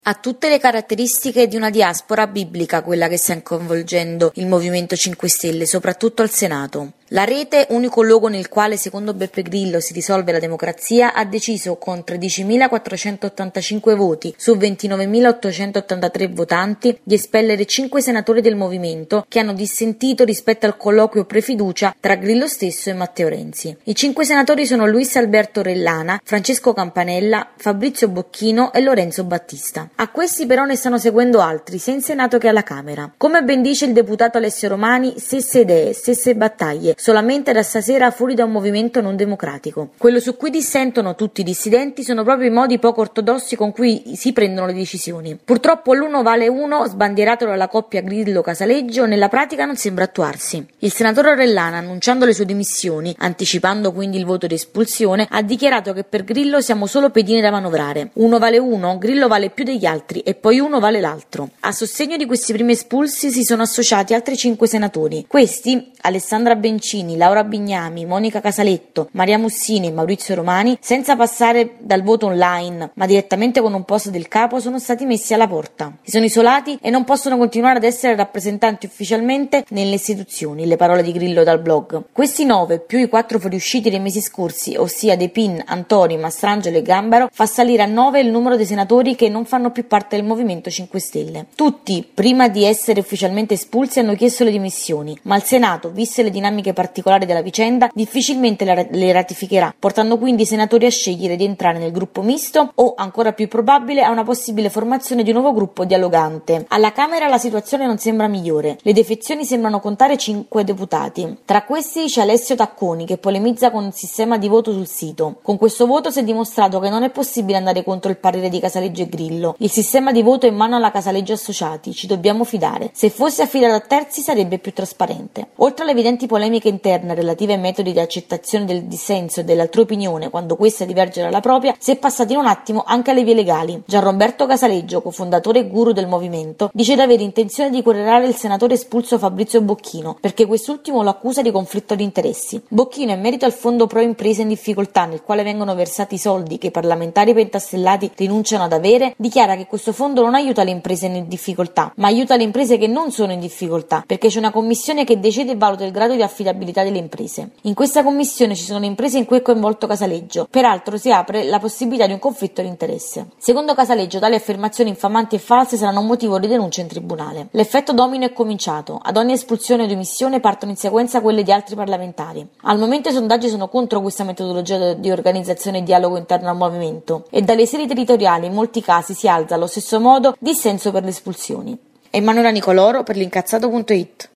Ha tutte le caratteristiche di una diaspora biblica quella che sta coinvolgendo il Movimento 5 Stelle, soprattutto al Senato. La rete, unico luogo nel quale secondo Beppe Grillo si risolve la democrazia, ha deciso con 13.485 voti su 29.883 votanti di espellere 5 senatori del Movimento che hanno dissentito rispetto al colloquio prefiducia tra Grillo stesso e Matteo Renzi. I 5 senatori sono Luis Alberto Orellana, Francesco Campanella, Fabrizio Bocchino e Lorenzo Battista. A questi però ne stanno seguendo altri, sia in Senato che alla Camera. Come ben dice il deputato Alessio Romani, stesse idee, stesse battaglie, solamente da stasera fuori da un movimento non democratico. Quello su cui dissentono tutti i dissidenti sono proprio i modi poco ortodossi con cui si prendono le decisioni. Purtroppo l'uno vale uno, sbandierato dalla coppia Grillo-Casaleggio, nella pratica non sembra attuarsi. Il senatore Orellana, annunciando le sue dimissioni, anticipando quindi il voto di espulsione, ha dichiarato che per Grillo siamo solo pedine da manovrare. Uno vale uno, Grillo vale più degli altri e poi uno vale l'altro. A sostegno di questi primi espulsi si sono associati altri 5 senatori. Questi, Alessandra Bencini, Laura Bignami, Monica Casaletto, Maria Mussini e Maurizio Romani, senza passare dal voto online, ma direttamente con un post del capo, sono stati messi alla porta. Si sono isolati e non possono continuare ad essere rappresentanti ufficialmente nelle istituzioni, le parole di Grillo dal blog. Questi 9, più i 4 fuoriusciti dei mesi scorsi, ossia De Pin, Antori, Mastrangelo e Gambaro, fa salire a 9 il numero dei senatori che non fanno più parte del Movimento 5 Stelle. Tutti, prima di essere ufficialmente espulsi, hanno chiesto le dimissioni, ma il Senato, viste le dinamiche particolari della vicenda, difficilmente le ratificherà, portando quindi i senatori a scegliere di entrare nel gruppo misto o, ancora più probabile, a una possibile formazione di un nuovo gruppo dialogante. Alla Camera la situazione non sembra migliore. Le defezioni sembrano contare 5 deputati. Tra questi c'è Alessio Tacconi, che polemizza con il sistema di voto sul sito. Con questo voto si è dimostrato che non è possibile andare contro il parere di Casaleggio e Grillo. Il sistema di voto è in mano alla Casaleggio Associati, ci dobbiamo fidare. Se fosse affidato a terzi sarebbe più trasparente. Oltre alle evidenti polemiche interne relative ai metodi di accettazione del dissenso e dell'altrui opinione quando questa diverge dalla propria, si è passati in un attimo anche alle vie legali. Gianroberto Casaleggio, cofondatore e guru del movimento, dice di avere intenzione di querelare il senatore espulso Fabrizio Bocchino, perché quest'ultimo lo accusa di conflitto di interessi. Bocchino, in merito al fondo pro imprese in difficoltà nel quale vengono versati i soldi che i parlamentari pentastellati rinunciano ad avere, dichiara che questo fondo non aiuta le imprese in difficoltà, ma aiuta le imprese che non sono in difficoltà, perché c'è una commissione che decide e valuta il grado di affidabilità delle imprese. In questa commissione ci sono le imprese in cui è coinvolto Casaleggio, peraltro si apre la possibilità di un conflitto di interesse. Secondo Casaleggio, tali affermazioni infamanti e false saranno un motivo di denuncia in tribunale. L'effetto domino è cominciato. Ad ogni espulsione o dimissione partono in sequenza quelle di altri parlamentari. Al momento i sondaggi sono contro questa metodologia di organizzazione e dialogo interno al movimento e dalle sedi territoriali in molti casi si alza allo stesso modo dissenso per le espulsioni. Emanuela Nicoloro per l'incazzato.it.